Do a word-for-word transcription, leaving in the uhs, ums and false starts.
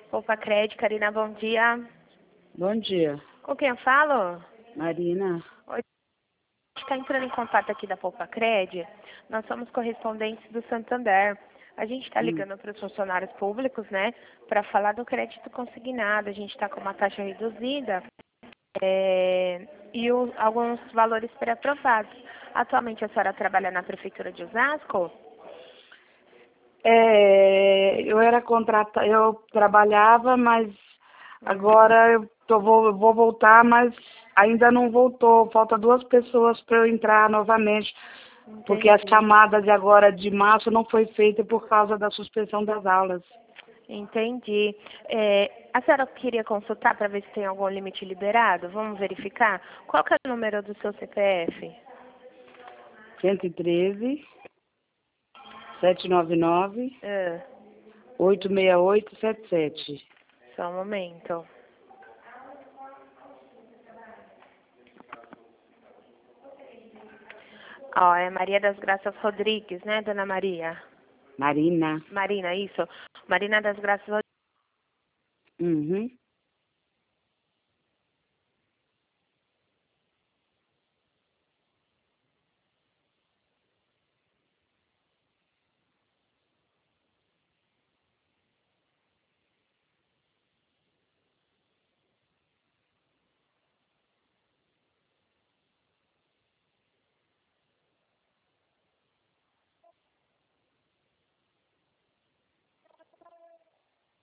Poupa Cred, Karina, bom dia. Bom dia. Com quem eu falo? Marina. Oi. A gente está entrando em contato aqui da Poupa Cred. Nós somos correspondentes do Santander. A gente está Hum. ligando para os funcionários públicos, né, para falar do crédito consignado. A gente está com uma taxa reduzida é, e o, alguns valores pré-aprovados. Atualmente a senhora trabalha na Prefeitura de Osasco? É, eu era contratada, eu trabalhava, mas agora eu tô, vou, eu vou voltar, mas ainda não voltou. Falta duas pessoas para eu entrar novamente, Entendi. porque a chamada de agora de março não foi feita por causa da suspensão das aulas. Entendi. É, a senhora queria consultar para ver se tem algum limite liberado? Vamos verificar? Qual que é o número do seu C P F? cento e treze, sete nove nove, Ah, oito seis oito sete sete. só um momento. Ó, é Maria das Graças Rodrigues, né, dona Maria? Marina. Marina, isso. Marina das Graças Rodrigues. Uhum.